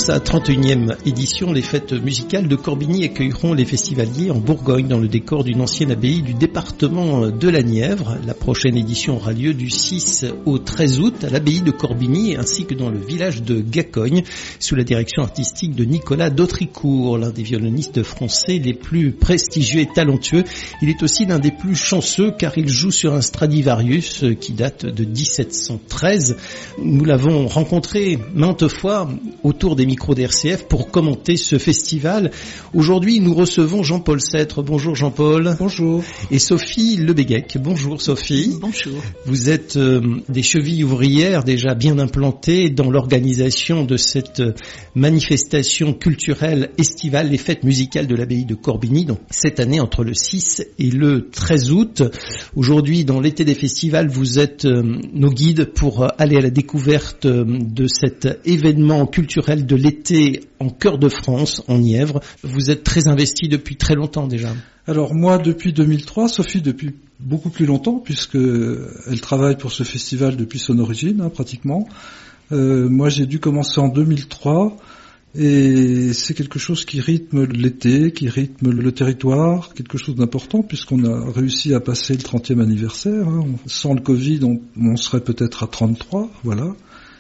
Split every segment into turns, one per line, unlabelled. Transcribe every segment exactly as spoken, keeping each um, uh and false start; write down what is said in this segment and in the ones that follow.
sa trente et unième édition, les fêtes musicales de Corbigny accueilleront les festivaliers en Bourgogne dans le décor d'une ancienne abbaye du département de la Nièvre. La prochaine édition aura lieu du six au treize août à l'abbaye de Corbigny ainsi que dans le village de Gacogne sous la direction artistique de Nicolas Dautricourt, l'un des violonistes français les plus prestigieux et talentueux. Il est aussi l'un des plus chanceux car il joue sur un Stradivarius qui date de dix-sept cent treize. Nous l'avons rencontré maintes fois autour des micros d'R C F pour commenter ce festival. Aujourd'hui, nous recevons Jean-Paul Sêtre. Bonjour Jean-Paul.
Bonjour.
Et Sophie Lebéguec. Bonjour Sophie.
Bonjour.
Vous êtes euh, des chevilles ouvrières déjà bien implantées dans l'organisation de cette manifestation culturelle estivale, les fêtes musicales de l'abbaye de Corbigny, donc cette année entre le six et le treize août. Aujourd'hui, dans l'été des festivals, vous êtes euh, nos guides pour aller à la découverte euh, de cet événement culturel de l'été en cœur de France, en Nièvre. Vous êtes très investi depuis très longtemps déjà.
Alors moi depuis deux mille trois, Sophie depuis beaucoup plus longtemps puisque elle travaille pour ce festival depuis son origine hein, pratiquement. Euh, moi j'ai dû commencer en deux mille trois et c'est quelque chose qui rythme l'été, qui rythme le territoire, quelque chose d'important puisqu'on a réussi à passer le trentième anniversaire. Hein. Sans le Covid on, on serait peut-être à trente-trois, voilà.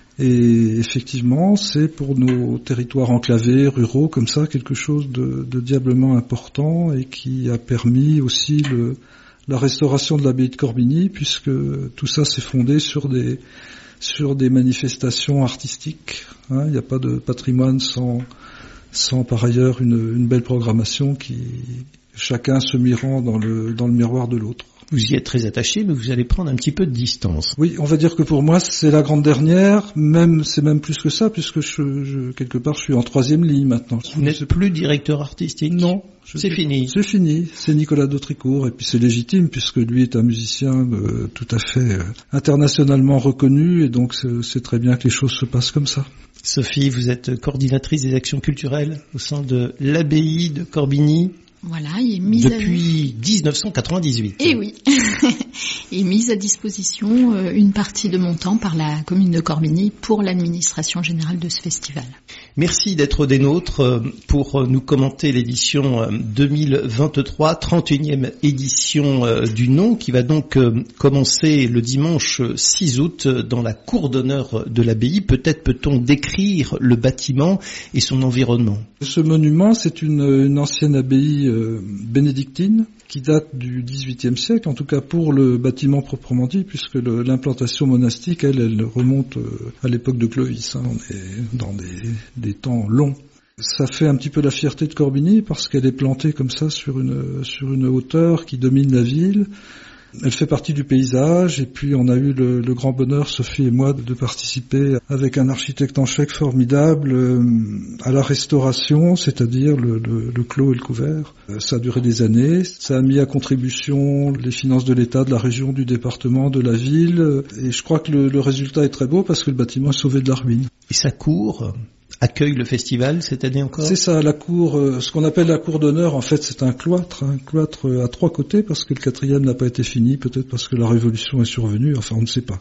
Et effectivement, c'est pour nos territoires enclavés, ruraux, comme ça, quelque chose de, de diablement important et qui a permis aussi le, la restauration de l'abbaye de Corbigny, puisque tout ça s'est fondé sur des, sur des manifestations artistiques. Hein, il n'y a pas de patrimoine sans, sans par ailleurs une, une belle programmation qui, chacun se mirant dans le, dans le miroir de l'autre.
Vous y êtes très attaché, mais vous allez prendre un petit peu de distance.
Oui, on va dire que pour moi, c'est la grande dernière. Même, c'est même plus que ça, puisque je, je quelque part, je suis en troisième ligne maintenant.
Vous n'êtes plus directeur artistique?
Non.
C'est fini.
C'est fini. C'est Nicolas Dautricourt. Et puis c'est légitime, puisque lui est un musicien euh, tout à fait euh, internationalement reconnu. Et donc, c'est, c'est très bien que les choses se passent comme ça.
Sophie, vous êtes coordinatrice des actions culturelles au sein de l'abbaye de Corbigny.
Voilà, il est mis
depuis à... dix-neuf cent quatre-vingt-dix-huit.
Eh oui, il est mis à disposition euh, une partie de mon temps par la commune de Corbigny pour l'administration générale de ce festival.
Merci d'être des nôtres pour nous commenter l'édition deux mille vingt-trois, trente et unième édition du nom qui va donc commencer le dimanche six août dans la cour d'honneur de l'abbaye. Peut-être peut-on décrire le bâtiment et son environnement.
Ce monument, c'est une, une ancienne abbaye euh, bénédictine qui date du dix-huitième siècle, en tout cas pour le bâtiment proprement dit, puisque le, l'implantation monastique, elle, elle remonte euh, à l'époque de Clovis. Hein, on est dans des, des temps longs. Ça fait un petit peu la fierté de Corbigny parce qu'elle est plantée comme ça sur une, sur une hauteur qui domine la ville. Elle fait partie du paysage et puis on a eu le, le grand bonheur, Sophie et moi, de participer avec un architecte en chèque formidable euh, à la restauration, c'est-à-dire le, le, le clos et le couvert. Euh, ça a duré des années, ça a mis à contribution les finances de l'État, de la région, du département, de la ville et je crois que le, le résultat est très beau parce que le bâtiment est sauvé de la ruine.
Et sa cour accueille le festival cette année encore?
C'est ça, la cour, euh, ce qu'on appelle la cour d'honneur, en fait, c'est un cloître, un cloître à trois côtés, parce que le quatrième n'a pas été fini, peut-être parce que la Révolution est survenue, enfin, on ne sait pas.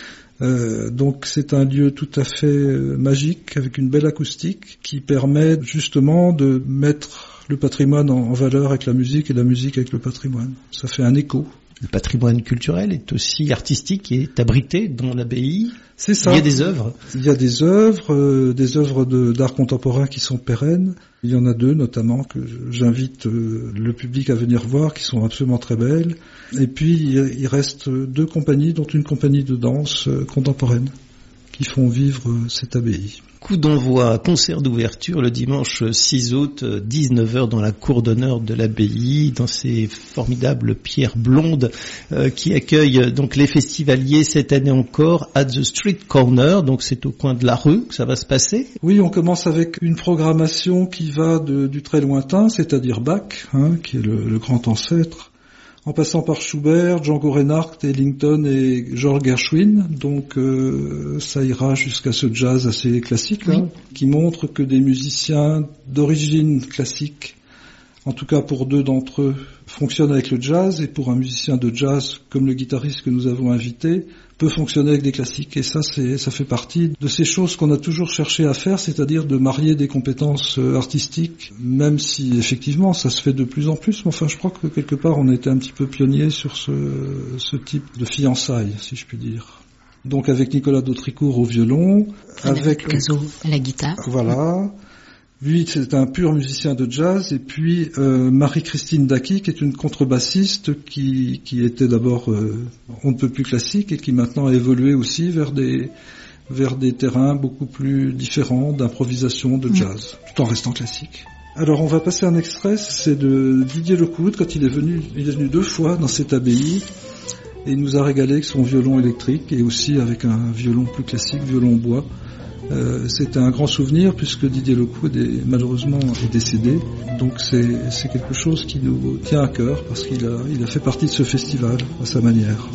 Euh, donc, c'est un lieu tout à fait euh, magique, avec une belle acoustique, qui permet justement de mettre le patrimoine en, en valeur avec la musique et la musique avec le patrimoine. Ça fait un écho.
Le patrimoine culturel est aussi artistique et est abrité dans l'abbaye.
C'est ça.
Il y a des œuvres.
Il y a des œuvres, euh, des œuvres de, d'art contemporain qui sont pérennes. Il y en a deux notamment que j'invite euh, le public à venir voir, qui sont absolument très belles. Et puis il, il reste deux compagnies, dont une compagnie de danse euh, contemporaine, qui font vivre euh, cette abbaye.
Coup d'envoi, concert d'ouverture le dimanche six août, dix-neuf heures dans la cour d'honneur de l'abbaye, dans ces formidables pierres blondes euh, qui accueillent donc les festivaliers cette année encore at the Street Corner, donc c'est au coin de la rue que ça va se passer.
Oui, on commence avec une programmation qui va de, du très lointain, c'est-à-dire Bach, hein, qui est le, le grand ancêtre, en passant par Schubert, Django Reinhardt, Ellington et George Gershwin. Donc euh, ça ira jusqu'à ce jazz assez classique, là, oui. Qui montre que des musiciens d'origine classique en tout cas pour deux d'entre eux, fonctionne avec le jazz, et pour un musicien de jazz comme le guitariste que nous avons invité, peut fonctionner avec des classiques. Et ça, c'est, ça fait partie de ces choses qu'on a toujours cherché à faire, c'est-à-dire de marier des compétences artistiques, même si effectivement ça se fait de plus en plus. Mais enfin, je crois que quelque part on a été un petit peu pionnier sur ce, ce type de fiançailles, si je puis dire. Donc avec Nicolas Dautricourt au violon, avec
Caso à la guitare.
Voilà. Lui, c'est un pur musicien de jazz, et puis euh, Marie-Christine Daki, qui est une contrebassiste qui, qui était d'abord euh, on ne peut plus classique, et qui maintenant a évolué aussi vers des vers des terrains beaucoup plus différents d'improvisation, de jazz, mmh. tout en restant classique. Alors on va passer un extrait, c'est de Didier Lecoud, quand il est venu, il est venu deux fois dans cette abbaye, et il nous a régalé avec son violon électrique, et aussi avec un violon plus classique, violon bois. Euh, c'était un grand souvenir, puisque Didier Lecoud est malheureusement est décédé, donc c'est, c'est quelque chose qui nous tient à cœur, parce qu'il a, il a fait partie de ce festival à sa manière.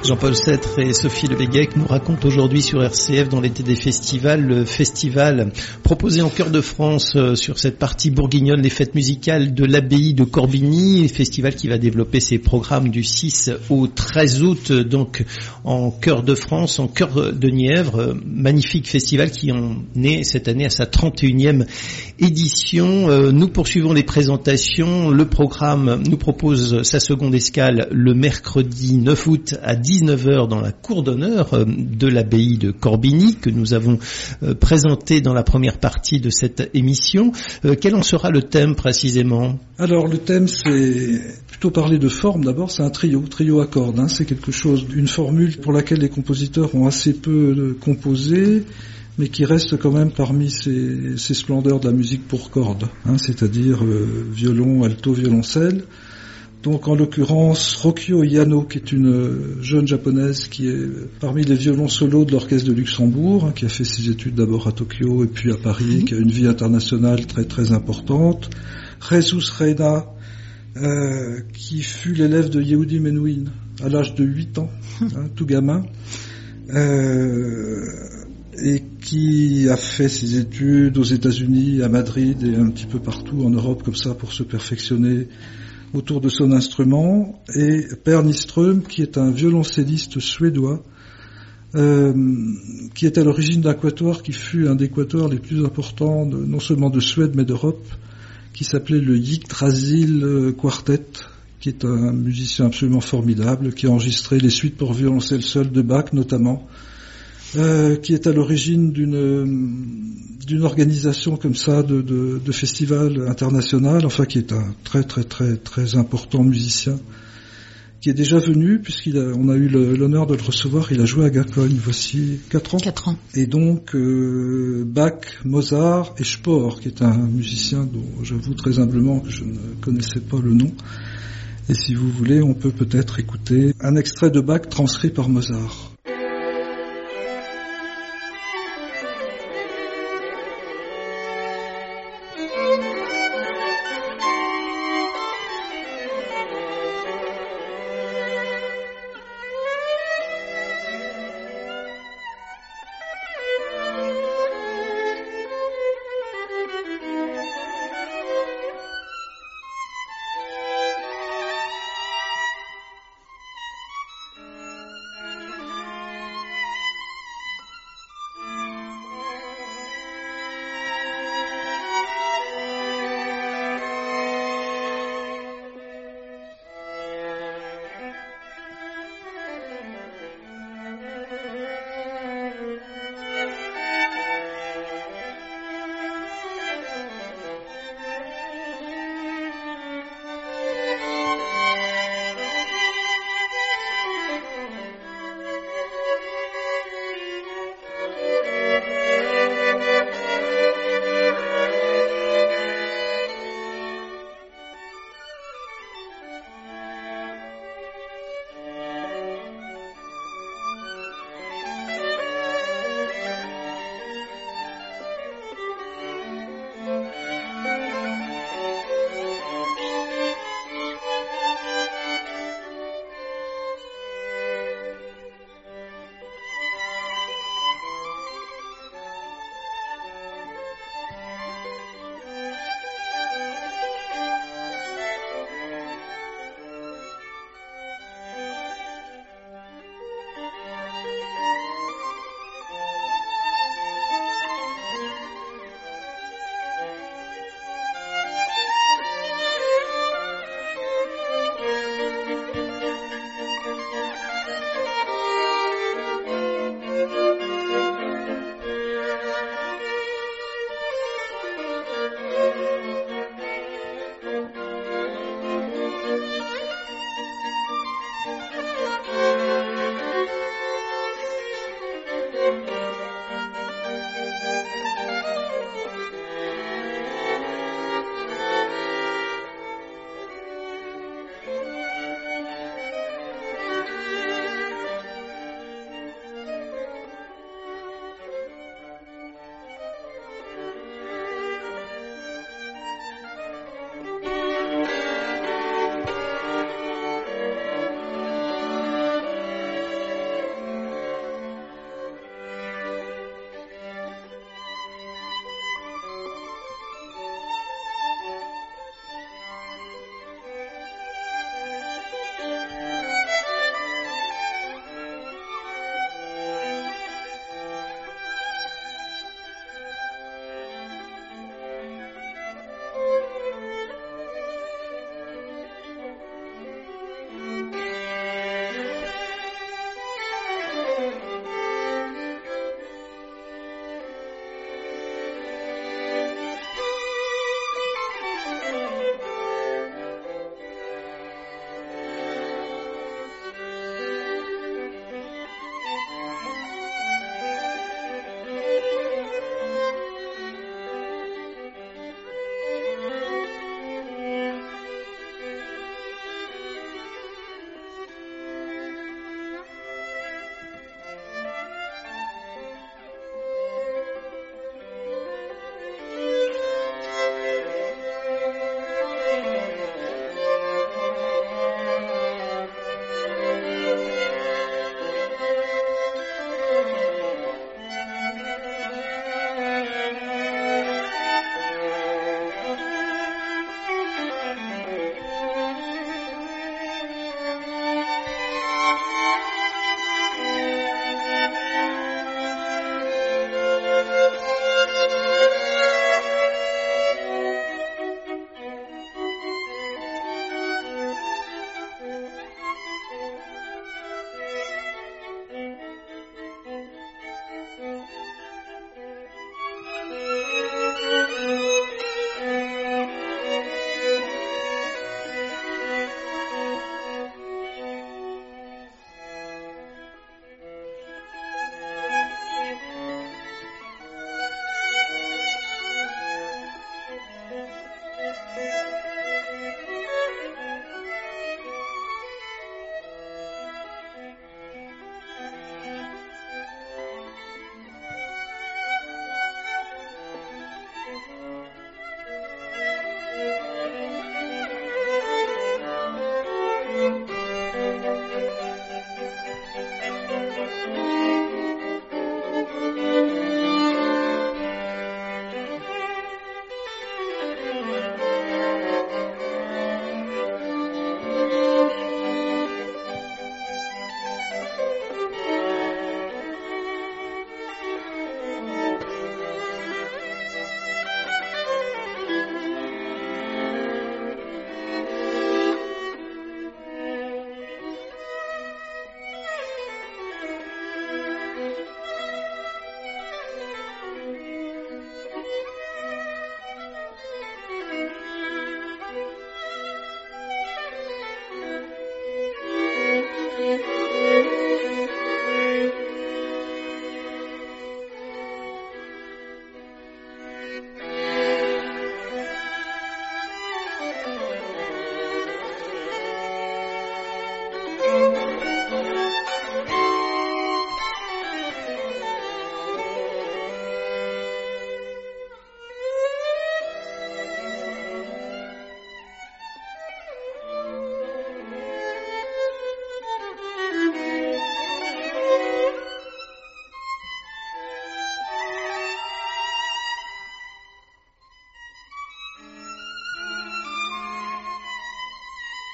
Jean-Paul Sêtre et Sophie Lebéguec nous racontent aujourd'hui sur R C F dans l'été des festivals, le festival proposé en cœur de France sur cette partie bourguignonne, les fêtes musicales de l'abbaye de Corbigny, festival qui va développer ses programmes du six au treize août, donc en cœur de France, en cœur de Nièvre, magnifique festival qui en est cette année à sa trente et unième édition. Nous poursuivons les présentations, le programme nous propose sa seconde escale le mercredi neuf août à dix-neuf heures dans la cour d'honneur de l'abbaye de Corbigny que nous avons présenté dans la première partie de cette émission. Quel en sera le thème précisément ?
Alors le thème, c'est plutôt parler de forme d'abord, c'est un trio, trio à cordes, hein. C'est quelque chose, une formule pour laquelle les compositeurs ont assez peu composé, mais qui reste quand même parmi ces, ces splendeurs de la musique pour cordes, hein, c'est-à-dire euh, violon, alto, violoncelle. Donc en l'occurrence Rokyo Yano, qui est une jeune japonaise qui est parmi les violons solos de l'orchestre de Luxembourg, hein, qui a fait ses études d'abord à Tokyo et puis à Paris, mmh. qui a une vie internationale très très importante. Jesus Reina, euh, qui fut l'élève de Yehudi Menuhin à l'âge de huit ans, hein, tout gamin, euh, et qui a fait ses études aux États-Unis, à Madrid et un petit peu partout en Europe comme ça pour se perfectionner autour de son instrument, et Per Nyström, qui est un violoncelliste suédois, euh, qui est à l'origine d'un quatuor qui fut un des quatuors les plus importants, de, non seulement de Suède mais d'Europe, qui s'appelait le Yggdrasil Quartet, qui est un musicien absolument formidable, qui a enregistré les suites pour violoncelle seul de Bach notamment, euh, qui est à l'origine d'une d'une organisation comme ça de, de, de festival international, enfin qui est un très très très très important musicien, qui est déjà venu puisqu'il a, on a eu le, l'honneur de le recevoir. Il a joué à Gacogne voici quatre ans.
Quatre ans.
Et donc euh, Bach, Mozart et Spohr, qui est un musicien dont j'avoue très humblement que je ne connaissais pas le nom. Et si vous voulez, on peut peut-être écouter un extrait de Bach transcrit par Mozart.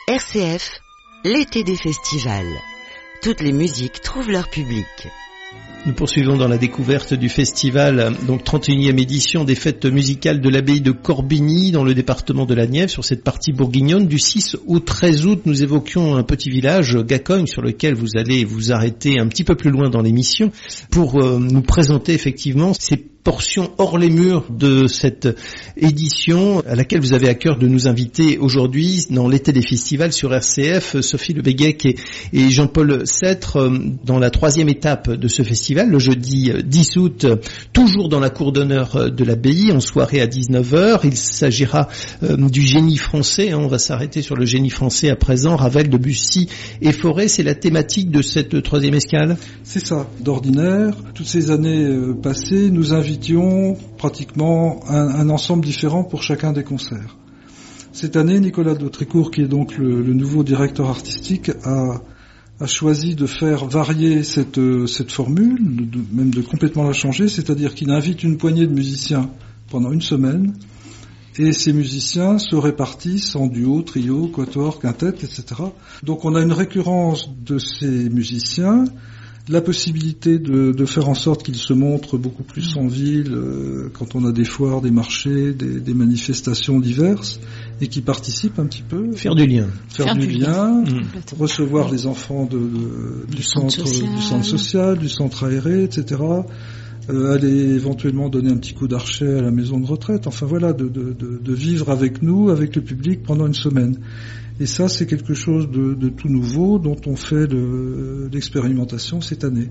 R C F, l'été des festivals. Toutes les musiques trouvent leur public.
Nous poursuivons dans la découverte du festival, donc trente et unième édition des fêtes musicales de l'abbaye de Corbigny dans le département de la Nièvre, sur cette partie bourguignonne. Du six au treize août, nous évoquions un petit village, Gacogne, sur lequel vous allez vous arrêter un petit peu plus loin dans l'émission pour euh, nous présenter effectivement ces portion hors les murs de cette édition à laquelle vous avez à cœur de nous inviter aujourd'hui dans l'été des festivals sur R C F. Sophie Le Béguec et, et Jean-Paul Sêtre dans la troisième étape de ce festival, le jeudi dix août, toujours dans la cour d'honneur de l'abbaye, en soirée à dix-neuf heures. Il s'agira euh, du génie français, hein, on va s'arrêter sur le génie français à présent, Ravel, Debussy et Fauré. C'est la thématique de cette troisième escale?
C'est ça, d'ordinaire. Toutes ces années euh, passées, nous invitions pratiquement un, un ensemble différent pour chacun des concerts. Cette année, Nicolas Dautricourt, qui est donc le, le nouveau directeur artistique, a, a choisi de faire varier cette, cette formule, de, de, même de complètement la changer, c'est-à-dire qu'il invite une poignée de musiciens pendant une semaine, et ces musiciens se répartissent en duo, trio, quatuor, quintette, et cetera. Donc on a une récurrence de ces musiciens, la possibilité de, de faire en sorte qu'ils se montrent beaucoup plus en ville euh, quand on a des foires, des marchés, des, des manifestations diverses, et qui participent un petit peu.
Faire du lien.
Faire, faire du, du lien, lien mmh. recevoir les enfants de, de, du, du, centre, centre du centre social, du centre aéré, et cetera. Euh, aller éventuellement donner un petit coup d'archet à la maison de retraite. Enfin voilà, de, de, de, de vivre avec nous, avec le public pendant une semaine. Et ça, c'est quelque chose de, de tout nouveau dont on fait de, l'expérimentation cette année.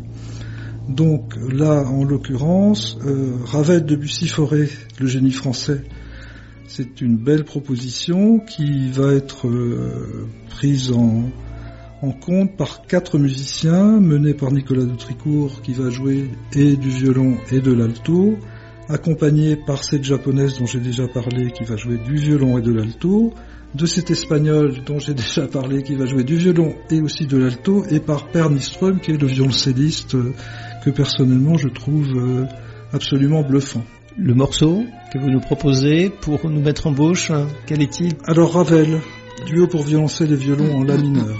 Donc là, en l'occurrence, euh, Ravel, Debussy, Fauré, le génie français, c'est une belle proposition qui va être euh, prise en, en compte par quatre musiciens, menés par Nicolas Dautricourt, qui va jouer et du violon et de l'alto, accompagné par cette japonaise dont j'ai déjà parlé, qui va jouer du violon et de l'alto, de cet espagnol dont j'ai déjà parlé, qui va jouer du violon et aussi de l'alto, et par Per Nyström, qui est le violoncelliste que personnellement je trouve absolument bluffant.
Le morceau que vous nous proposez pour nous mettre en bouche, quel est-il?
Alors Ravel, duo pour violoncelle et violon en la mineur.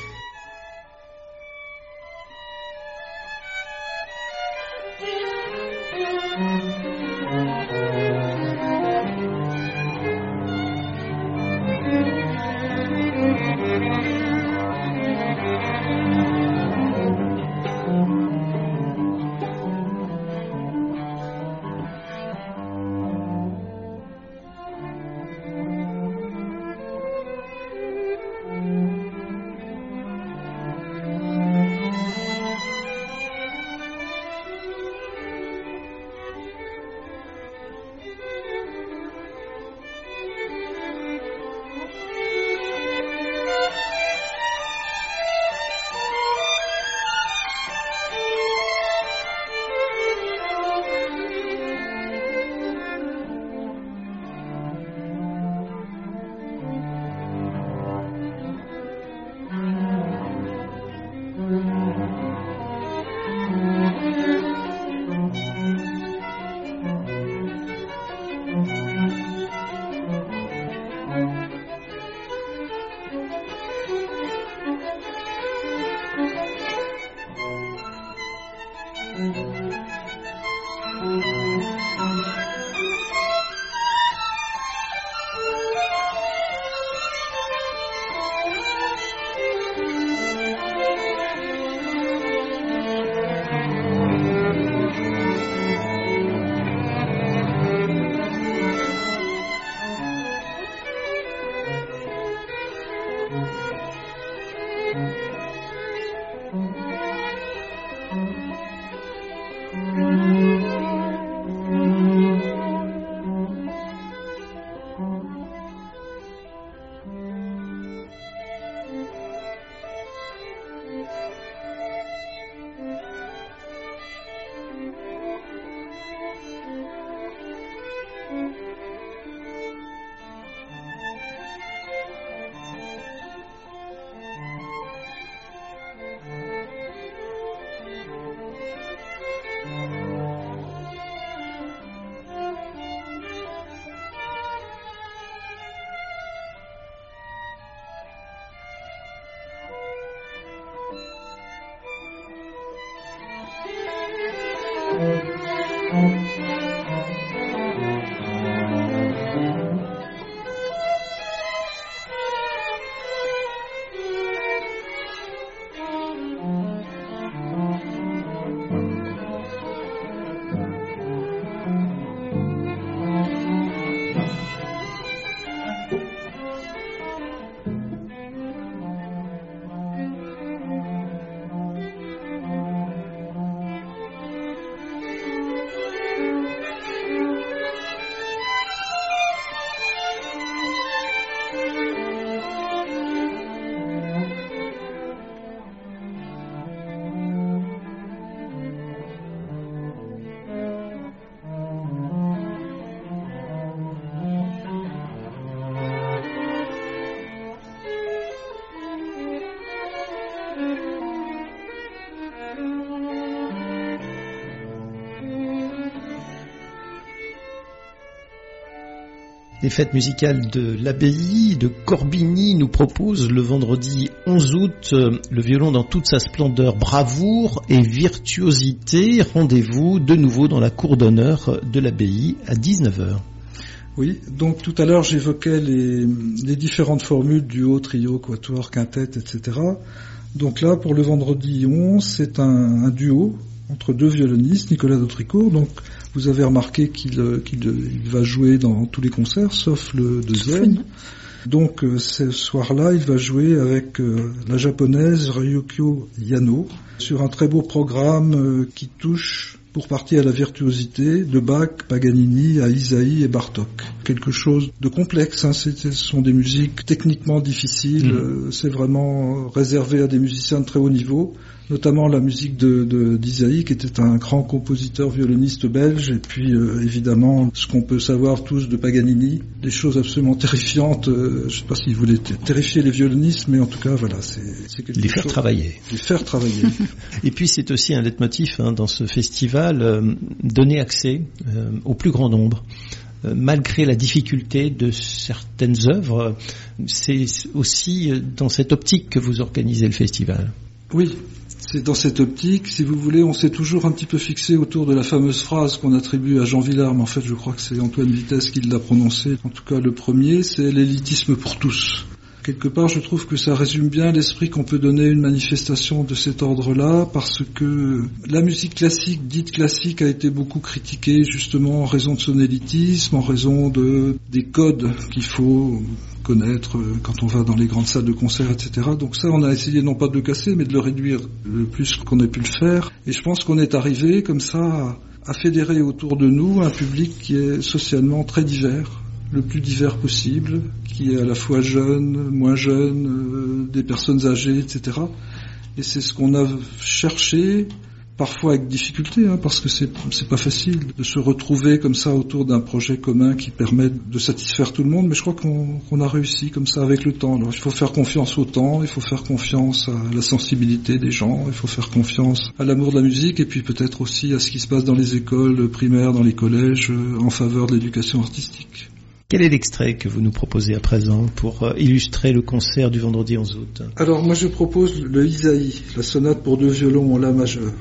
Les fêtes musicales de l'abbaye de Corbigny nous proposent le vendredi onze août le violon dans toute sa splendeur, bravoure et virtuosité. Rendez-vous de nouveau dans la cour d'honneur de l'abbaye à dix-neuf heures.
Oui, donc tout à l'heure j'évoquais les, les différentes formules du haut, trio, quatuor, quintette, et cetera. Donc là, pour le vendredi onze, c'est un, un duo entre deux violonistes, Nicolas Dautricourt. Donc vous avez remarqué qu'il, qu'il il va jouer dans tous les concerts, sauf le deuxième. Donc euh, ce soir-là, il va jouer avec euh, la japonaise Ryukyo Yano sur un très beau programme euh, qui touche pour partie à la virtuosité de Bach, Paganini, à Isaïe et Bartók. Quelque chose de complexe, hein, c'est, ce sont des musiques techniquement difficiles, mmh. euh, c'est vraiment réservé à des musiciens de très haut niveau, notamment la musique de, de, d'Isaïe, qui était un grand compositeur violoniste belge, et puis euh, évidemment ce qu'on peut savoir tous de Paganini, des choses absolument terrifiantes, euh, je ne sais pas s'il voulait terrifier les violonistes, mais en tout cas voilà, c'est, c'est quelque
les faire
chose,
travailler.
Les faire travailler.
Et puis c'est aussi un leitmotiv hein, dans ce festival, euh, donner accès euh, au plus grand nombre. Euh, malgré la difficulté de certaines œuvres, c'est aussi dans cette optique que vous organisez le festival.
Oui. C'est dans cette optique, si vous voulez, on s'est toujours un petit peu fixé autour de la fameuse phrase qu'on attribue à Jean Vilar, mais en fait je crois que c'est Antoine Vitesse qui l'a prononcée. En tout cas le premier, c'est l'élitisme pour tous. Quelque part, je trouve que ça résume bien l'esprit qu'on peut donner à une manifestation de cet ordre-là, parce que la musique classique, dite classique, a été beaucoup critiquée justement en raison de son élitisme, en raison de des codes qu'il faut connaître quand on va dans les grandes salles de concert, et cetera. Donc ça, on a essayé non pas de le casser, mais de le réduire le plus qu'on ait pu le faire. Et je pense qu'on est arrivé comme ça à, à fédérer autour de nous un public qui est socialement très divers, le plus divers possible, qui est à la fois jeune, moins jeune, euh, des personnes âgées, et cetera. Et c'est ce qu'on a cherché, parfois avec difficulté, hein, parce que c'est, c'est pas facile de se retrouver comme ça autour d'un projet commun qui permet de satisfaire tout le monde, mais je crois qu'on, qu'on a réussi comme ça avec le temps. Alors il faut faire confiance au temps, il faut faire confiance à la sensibilité des gens, il faut faire confiance à l'amour de la musique, et puis peut-être aussi à ce qui se passe dans les écoles primaires, dans les collèges, euh, en faveur de l'éducation artistique.
Quel est l'extrait que vous nous proposez à présent pour euh, illustrer le concert du vendredi onze août ?
Alors moi je propose le Isaïe, la sonate pour deux violons en la majeur.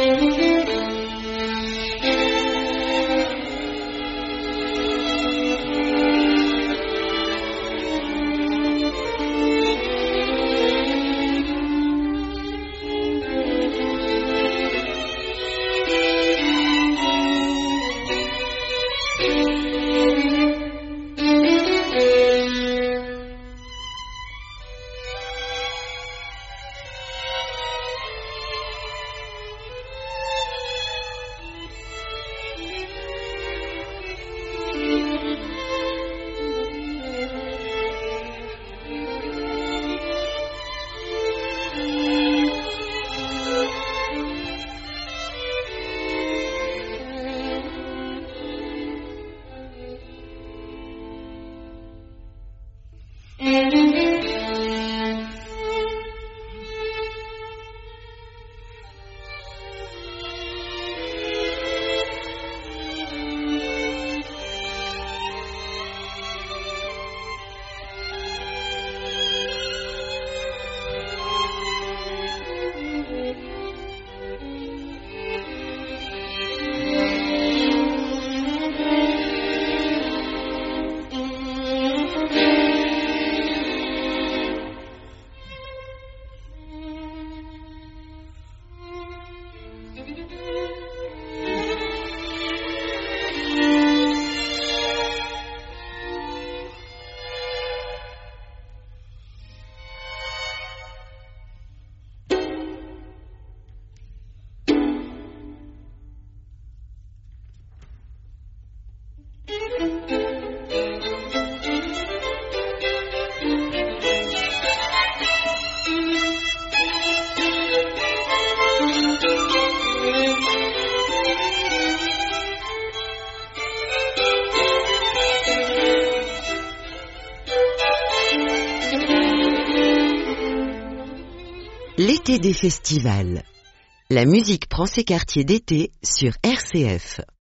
L'été des festivals. La musique prend ses quartiers d'été sur R C F.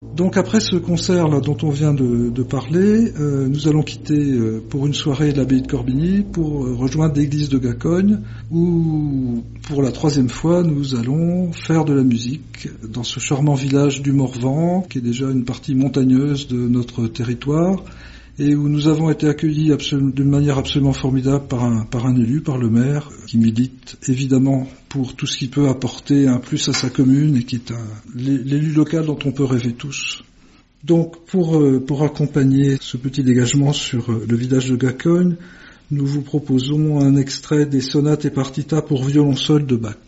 Donc après ce concert là dont on vient de, de parler, euh, nous allons quitter euh, pour une soirée l'abbaye de Corbigny pour euh, rejoindre l'église de Gacogne, où pour la troisième fois nous allons faire de la musique dans ce charmant village du Morvan, qui est déjà une partie montagneuse de notre territoire, et où nous avons été accueillis absolu- d'une manière absolument formidable par un, par un élu, par le maire, qui milite évidemment pour tout ce qui peut apporter un plus à sa commune et qui est un, l'élu local dont on peut rêver tous. Donc pour, pour accompagner ce petit dégagement sur le village de Gacogne, nous vous proposons un extrait des sonates et partitas pour violoncelle de Bach.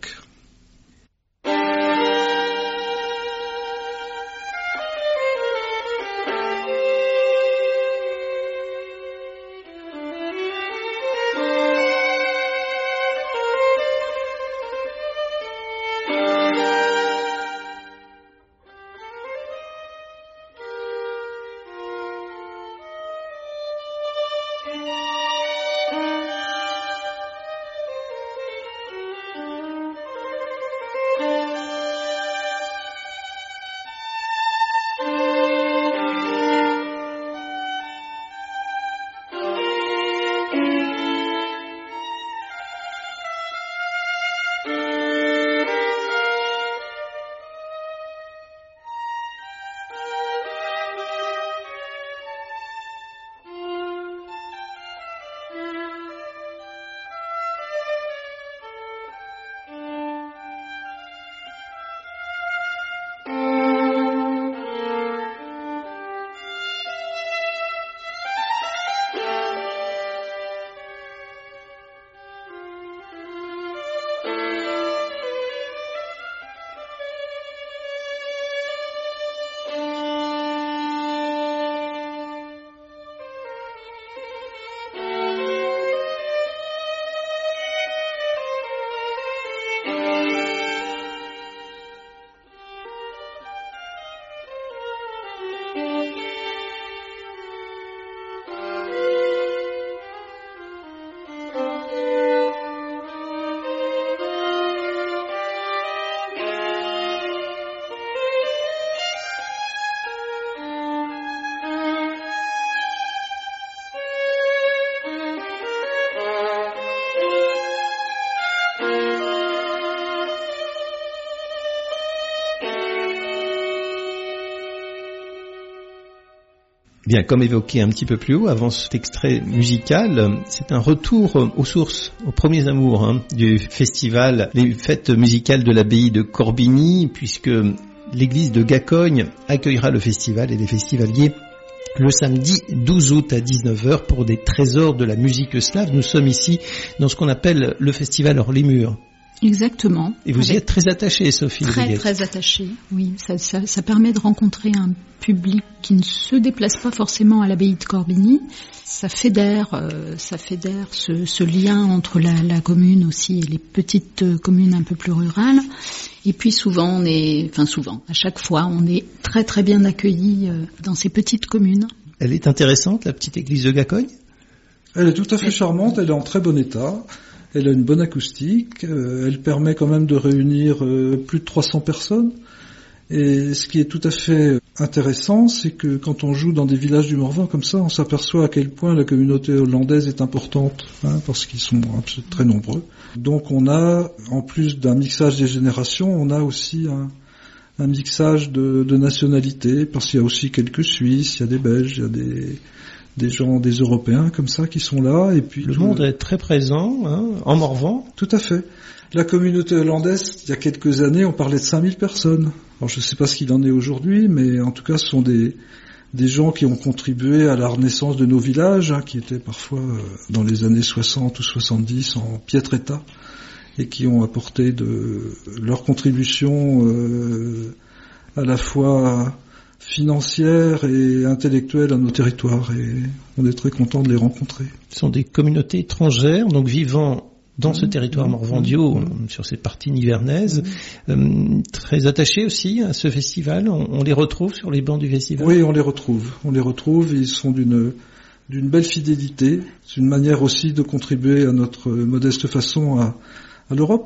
Bien, comme évoqué un petit peu plus haut, avant cet extrait musical, c'est un retour aux sources, aux premiers amours hein, du festival, les fêtes musicales de l'abbaye de Corbigny, puisque l'église de Gacogne accueillera le festival et les festivaliers le samedi douze août à dix-neuf heures pour des trésors de la musique slave. Nous sommes ici dans ce qu'on appelle le festival hors les murs.
Exactement.
Et vous y êtes très attachée, Sophie.
Très,
Rodriguez.
très attachée, oui. Ça, ça, ça permet de rencontrer un public qui ne se déplace pas forcément à l'abbaye de Corbigny. Ça fédère, euh, ça fédère ce, ce lien entre la, la commune aussi et les petites communes un peu plus rurales. Et puis souvent, on est, enfin souvent, à chaque fois, on est très très bien accueillis euh, dans ces petites communes.
Elle est intéressante, la petite église de Gacogne ?
Elle est tout à fait charmante, elle est en très bon état. Elle a une bonne acoustique, euh, elle permet quand même de réunir euh, plus de trois cents personnes. Et ce qui est tout à fait intéressant, c'est que quand on joue dans des villages du Morvan comme ça, on s'aperçoit à quel point la communauté hollandaise est importante, hein, parce qu'ils sont très nombreux. Donc on a, en plus d'un mixage des générations, on a aussi un, un mixage de, de nationalités, parce qu'il y a aussi quelques Suisses, il y a des Belges, il y a des... des gens, des Européens comme ça qui sont là. Et puis
le tout... monde est très présent hein, en Morvan.
Tout à fait. La communauté hollandaise, il y a quelques années, on parlait de cinq mille personnes. Alors je ne sais pas ce qu'il en est aujourd'hui, mais en tout cas, ce sont des, des gens qui ont contribué à la renaissance de nos villages, hein, qui étaient parfois euh, dans les années soixante ou soixante-dix en piètre état, et qui ont apporté de leur contribution euh, à la fois financière et intellectuelle à nos territoires, et on est très content de les rencontrer.
Ce sont des communautés étrangères, donc vivant dans ce territoire morvandio, mmh. sur cette partie nivernaise, mmh. euh, très attachés aussi à ce festival. On, on les retrouve sur les bancs du festival.
Oui, on les retrouve. On les retrouve. Ils sont d'une d'une belle fidélité. C'est une manière aussi de contribuer à notre modeste façon à, à l'Europe,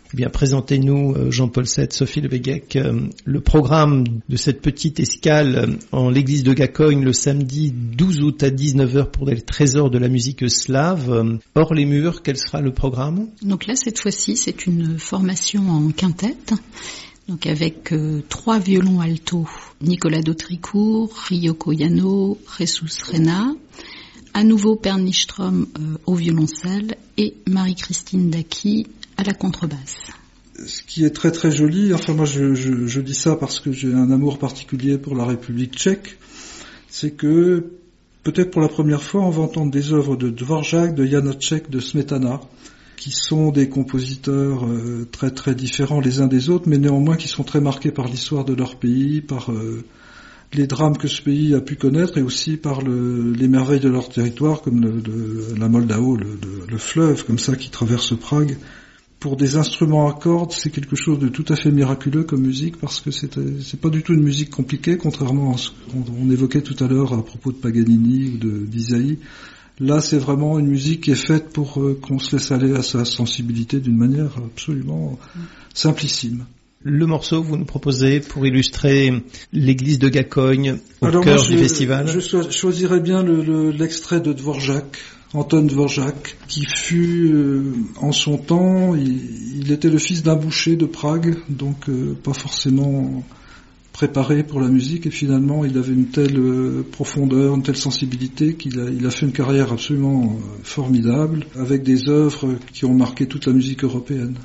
Eh bien, présentez-nous, Jean-Paul Sette, Sophie Lebegec, le programme de cette petite escale en l'église de Gacogne le samedi douze août à dix-neuf heures pour les trésors de la musique slave. Hors les murs, quel sera le programme?
Donc là, cette fois-ci, c'est une formation en quintette. Donc avec euh, trois violons alto, Nicolas Dautricourt, Ryoko Yano, Jesus Rena, à nouveau Pernistrom euh, au violoncelle et Marie-Christine Daki à la contrebasse.
Ce qui est très très joli, enfin moi je, je, je dis ça parce que j'ai un amour particulier pour la République tchèque, c'est que peut-être pour la première fois on va entendre des œuvres de Dvořák, de Janacek, de Smetana, qui sont des compositeurs euh, très très différents les uns des autres, mais néanmoins qui sont très marqués par l'histoire de leur pays, par euh, les drames que ce pays a pu connaître et aussi par le, les merveilles de leur territoire, comme le, le, la Moldao, le, le, le fleuve comme ça qui traverse Prague. Pour des instruments à cordes, c'est quelque chose de tout à fait miraculeux comme musique, parce que c'est, c'est pas du tout une musique compliquée, contrairement à ce qu'on on évoquait tout à l'heure à propos de Paganini ou de d'Isaïe. Là, c'est vraiment une musique qui est faite pour euh, qu'on se laisse aller à sa sensibilité d'une manière absolument simplissime.
Le morceau que vous nous proposez pour illustrer l'église de Gacogne au
Alors
cœur
moi,
du
je,
festival.
Je choisirais bien le, le, l'extrait de Dvořák, Anton Dvořák, qui fut euh, en son temps, il, il était le fils d'un boucher de Prague, donc euh, pas forcément préparé pour la musique, et finalement il avait une telle euh, profondeur, une telle sensibilité qu'il a, il a fait une carrière absolument euh, formidable, avec des œuvres qui ont marqué toute la musique européenne.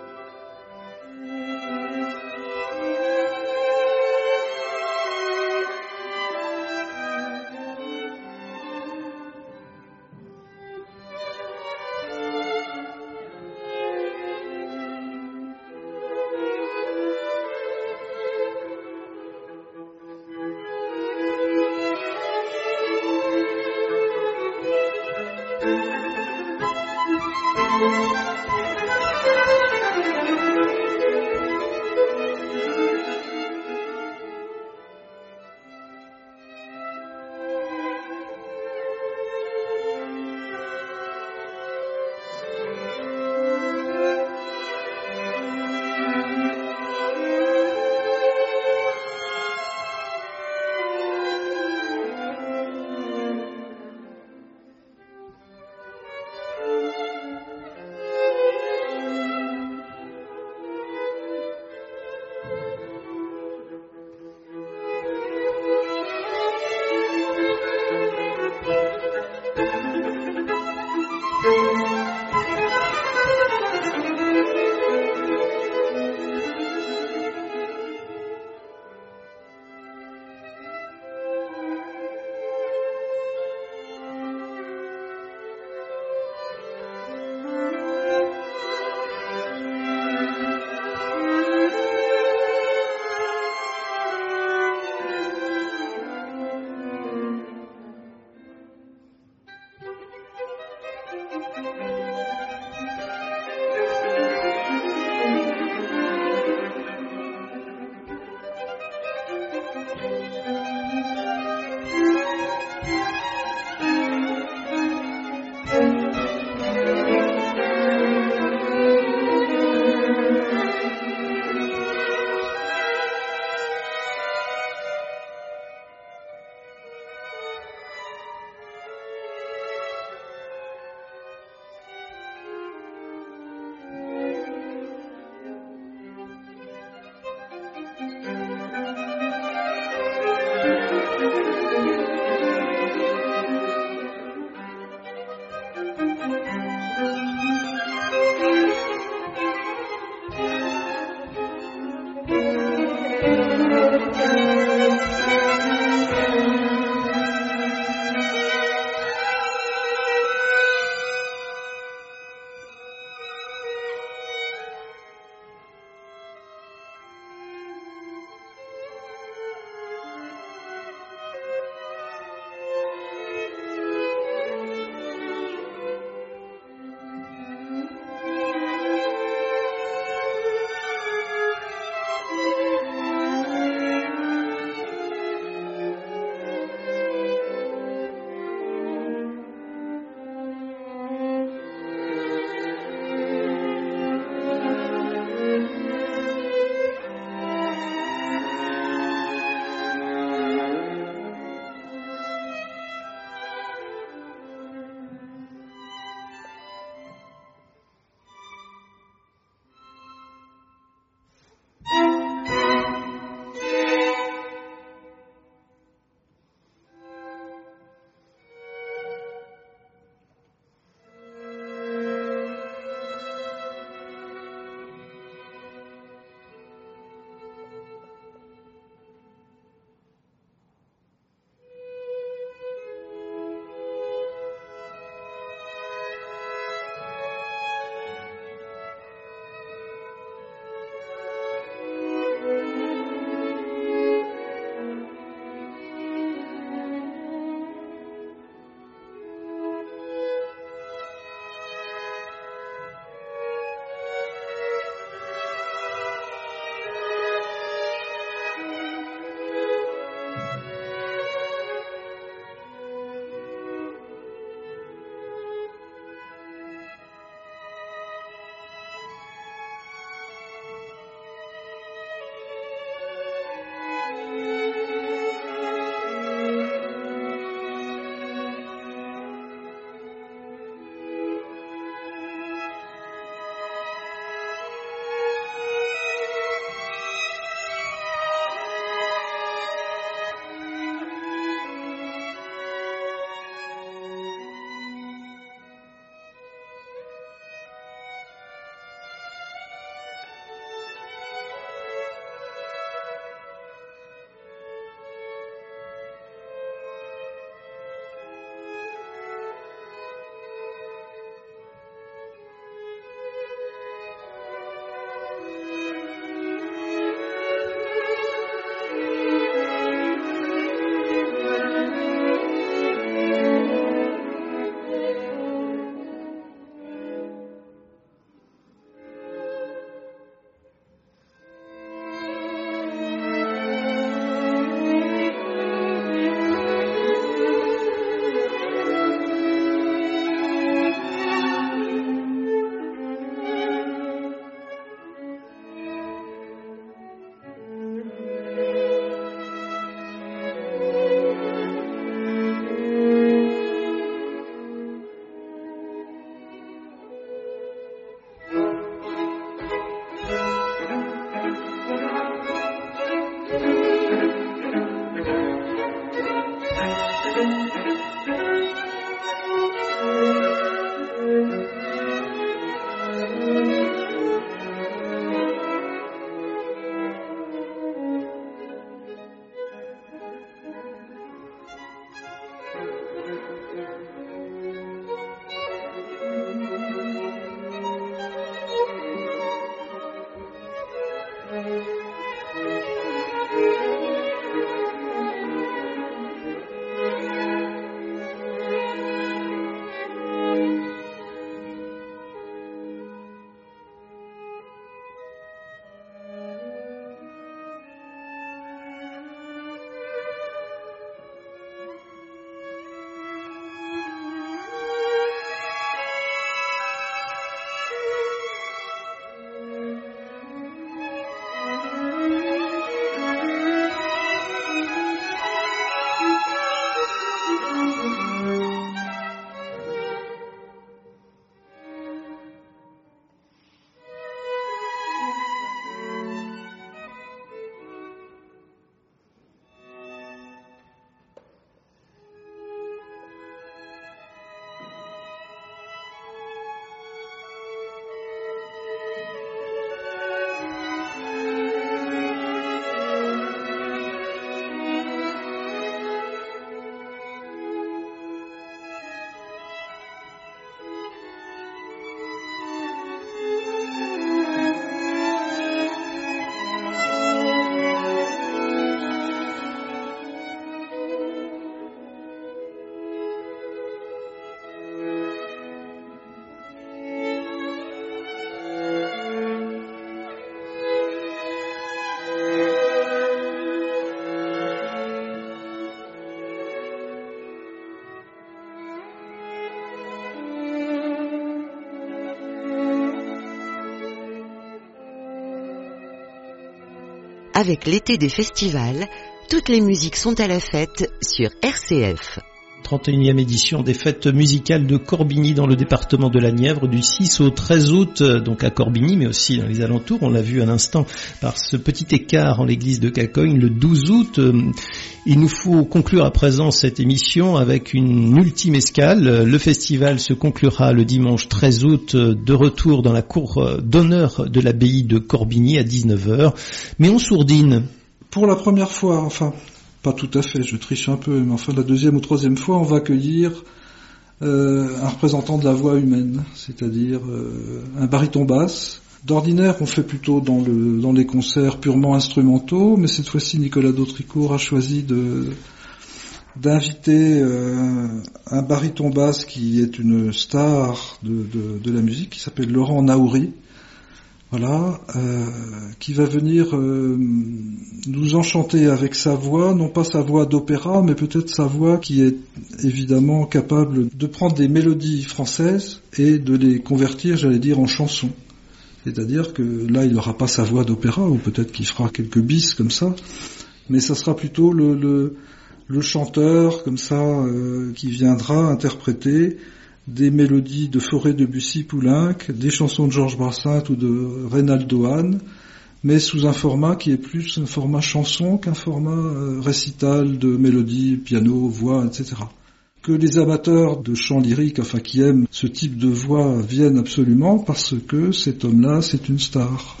Avec l'été des festivals, toutes les musiques sont à la fête sur R C F.
trente et unième édition des fêtes musicales de Corbigny dans le département de la Nièvre du six au treize août, donc à Corbigny mais aussi dans les alentours. On l'a vu à l'instant par ce petit écart en l'église de Cacogne le douze août. Il nous faut conclure à présent cette émission avec une ultime escale. Le festival se conclura le dimanche treize août de retour dans la cour d'honneur de l'abbaye de Corbigny à dix-neuf heures. Mais on sourdine.
Pour la première fois, enfin... pas tout à fait, je triche un peu, mais enfin la deuxième ou troisième fois, on va accueillir euh, un représentant de la voix humaine, c'est-à-dire euh, un baryton basse. D'ordinaire, on fait plutôt dans, le, dans les concerts purement instrumentaux, mais cette fois-ci, Nicolas Dautricourt a choisi de, d'inviter euh, un baryton basse qui est une star de, de, de la musique, qui s'appelle Laurent Naouri. Voilà, euh, qui va venir euh, nous enchanter avec sa voix, non pas sa voix d'opéra, mais peut-être sa voix qui est évidemment capable de prendre des mélodies françaises et de les convertir, j'allais dire, en chansons. C'est-à-dire que là, il n'aura pas sa voix d'opéra, ou peut-être qu'il fera quelques bis comme ça, mais ça sera plutôt le, le, le chanteur comme ça euh, qui viendra interpréter des mélodies de Fauré, Debussy, Poulenc, des chansons de Georges Brassens ou de Reynaldo Hahn, mais sous un format qui est plus un format chanson qu'un format euh, récital de mélodies, piano, voix, et cetera. Que les amateurs de chant lyrique, enfin qui aiment ce type de voix, viennent absolument parce que cet homme-là, c'est une star.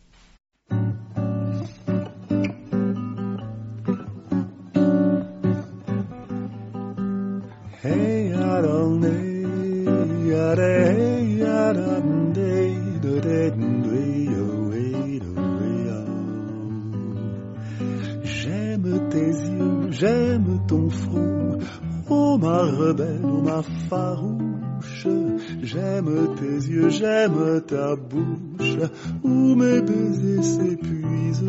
J'aime tes yeux, j'aime ton front, oh ma rebelle, oh ma farouche. J'aime tes yeux, j'aime ta bouche, où mes baisers s'épuisent.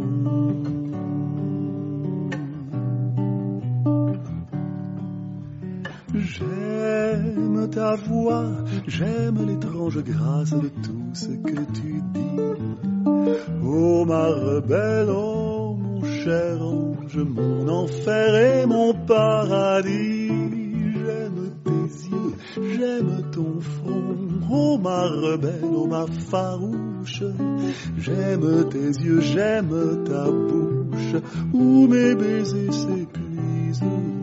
J'aime ta voix, j'aime l'étrange grâce de tout ce que tu dis. Oh ma rebelle, oh mon cher ange, mon enfer et mon paradis. J'aime tes yeux, j'aime ton front, oh ma rebelle, oh ma farouche. J'aime tes yeux, j'aime ta bouche, où mes baisers s'épuisent.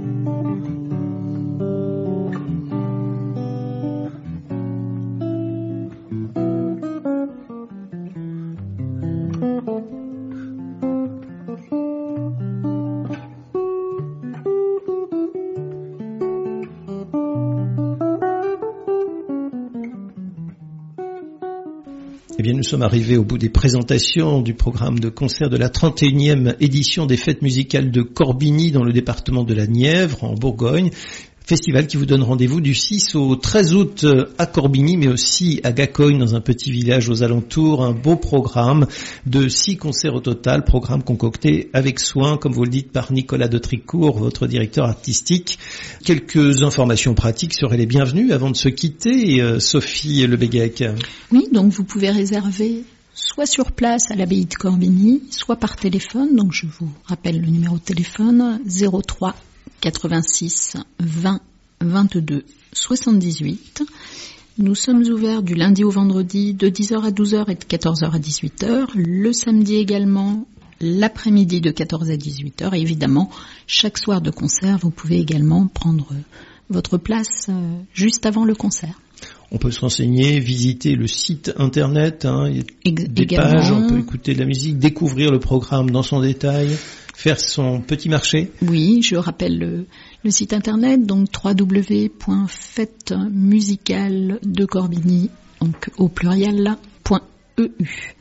Eh bien, nous sommes arrivés au bout des présentations du programme de concert de la trente et unième édition des fêtes musicales de Corbigny dans le département de la Nièvre, en Bourgogne. Festival qui vous donne rendez-vous du six au treize août à Corbigny, mais aussi à Gacogne, dans un petit village aux alentours. Un beau programme de six concerts au total, programme concocté avec soin, comme vous le dites, par Nicolas Dautricourt, votre directeur artistique. Quelques informations pratiques seraient les bienvenues avant de se quitter. Euh, Sophie Lebéguec.
Oui, donc vous pouvez réserver soit sur place à l'abbaye de Corbigny, soit par téléphone. Donc je vous rappelle le numéro de téléphone zéro trois quatre-vingt-six vingt vingt-deux soixante-dix-huit. Nous sommes ouverts du lundi au vendredi de dix heures à douze heures et de quatorze heures à dix-huit heures. Le samedi également, l'après-midi de quatorze à dix-huit heures. Et évidemment, chaque soir de concert, vous pouvez également prendre votre place juste avant le concert.
On peut se renseigner, visiter le site internet, hein, il y a
Ex-
des
également.
pages, on peut écouter de la musique, découvrir le programme dans son détail, faire son petit marché.
Oui, je rappelle le, le site internet, donc w w w point fête musicale de Corbigny, donc au pluriel, point e u.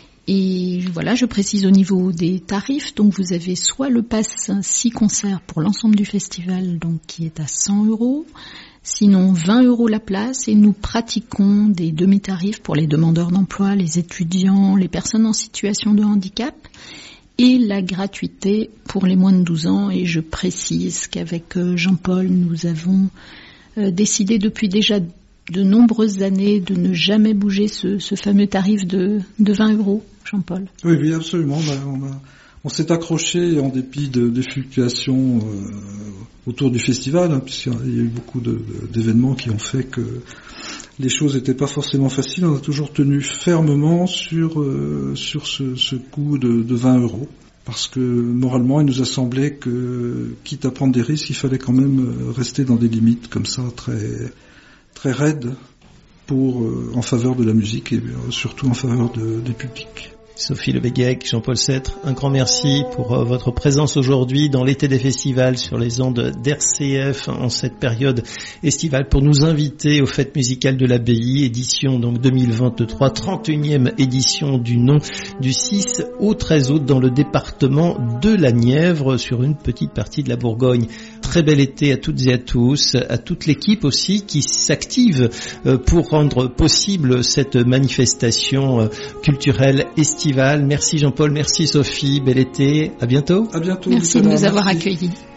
Et voilà, je précise au niveau des tarifs, donc vous avez soit le pass six concerts pour l'ensemble du festival, donc qui est à cent euros, sinon vingt euros la place, et nous pratiquons des demi-tarifs pour les demandeurs d'emploi, les étudiants, les personnes en situation de handicap, et la gratuité pour les moins de douze ans. Et je précise qu'avec Jean-Paul, nous avons décidé depuis déjà de nombreuses années de ne jamais bouger ce, ce fameux tarif de, de vingt euros, Jean-Paul.
Oui, oui, absolument. On, a, on, a, on s'est accroché en dépit de, des fluctuations euh, autour du festival, hein, puisqu'il y a eu beaucoup de, d'événements qui ont fait que les choses n'étaient pas forcément faciles. On a toujours tenu fermement sur, euh, sur ce, ce coût de, de vingt euros. Parce que moralement, il nous a semblé que, quitte à prendre des risques, il fallait quand même rester dans des limites comme ça, très, très raides, pour, euh, en faveur de la musique et surtout en faveur de, des publics.
Sophie Lebéguec, Jean-Paul Sêtre, un grand merci pour euh, votre présence aujourd'hui dans l'été des festivals sur les ondes d'R C F en cette période estivale pour nous inviter aux fêtes musicales de l'Abbaye, édition donc deux mille vingt-trois, trente et unième édition du nom, du six au treize août dans le département de la Nièvre sur une petite partie de la Bourgogne. Très bel été à toutes et à tous, à toute l'équipe aussi qui s'active euh, pour rendre possible cette manifestation euh, culturelle estivale. Merci Jean-Paul, merci Sophie, bel été, à bientôt.
À bientôt.
Merci
Nicolas,
de nous avoir
merci.
accueillis.